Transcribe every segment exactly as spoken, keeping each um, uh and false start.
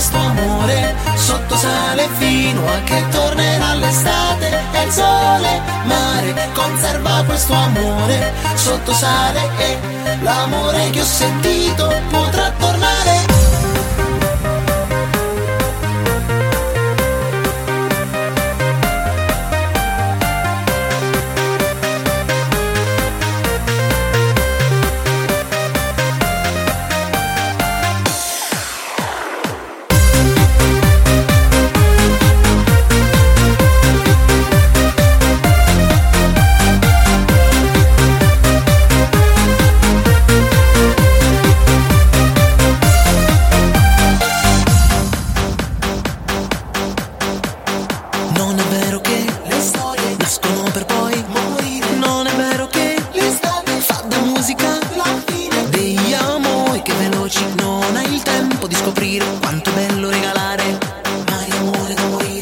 questo amore sotto sale fino a che tornerà l'estate e il sole. Mare, conserva questo amore sotto sale e l'amore che ho sentito potrà tornare. Non è vero che le storie nascono per poi morire. Non è vero che l'estate fa da musica la fine degli amori che veloci. Non hai il tempo di scoprire quanto è bello regalare mai amore da morire.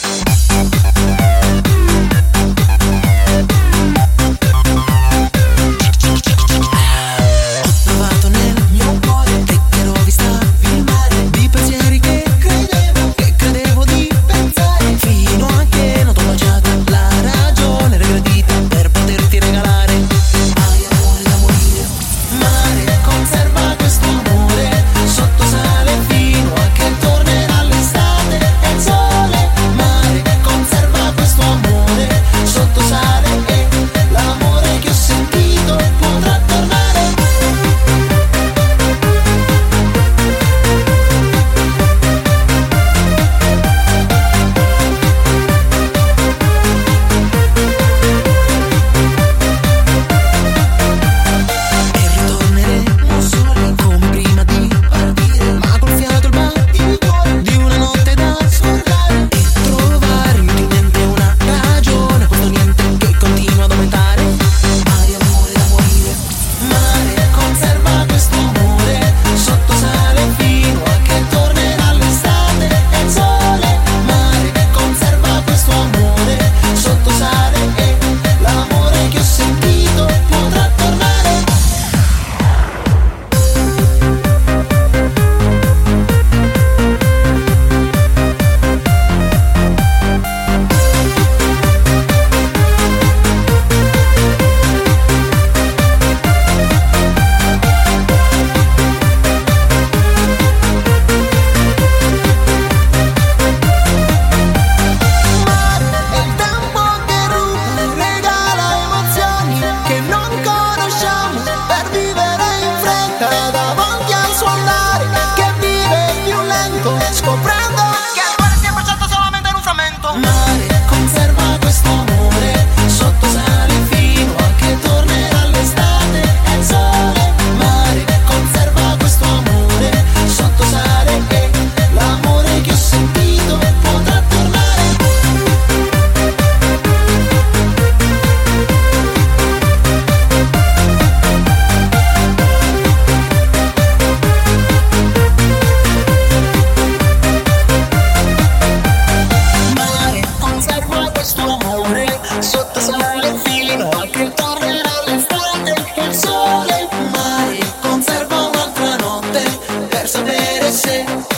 Ho trovato nel mio cuore te che ero vista il mare di pensieri che credevo, che credevo di pensare, fino a che non t'ho baciata la ragione regredita per poterti regalare mai amore da morire. Mare, conserva questo amore sotto sale fino a che tornerà l'estate e il sole. Mare, conserva questo amore sotto sale e l'amore che ho sentito potrà tornare. E ritorneremo soli come prima di partire, ma col fiato al battito di una notte da scordare e trovare inutilmente una ragione a questo niente che continua ad aumentare. Mai amore da morire. Mare, conserva questo amore sotto sale fino a che tornerà l'estate e il sole. Mare, conserva questo amore sotto sale e l'amore che ho sentito potrà tornare. È il tempo che ruba, regala emozioni che non conosciamo per vivere in fretta davanti al suo andare che vive più lento, scoprendo che il cuore si è bruciato solamente in un frammento. Mare, conserva questo amore sotto sale fino a che tornerà l'estate e il sole. Mare, conserva questo amore sotto sale e l'amore che ho sentito potrà tornare. Mare, conserva questo amore sotto sale fino a che tornerà l'estate e il sole. Mare, conserva un'altra notte per sapere se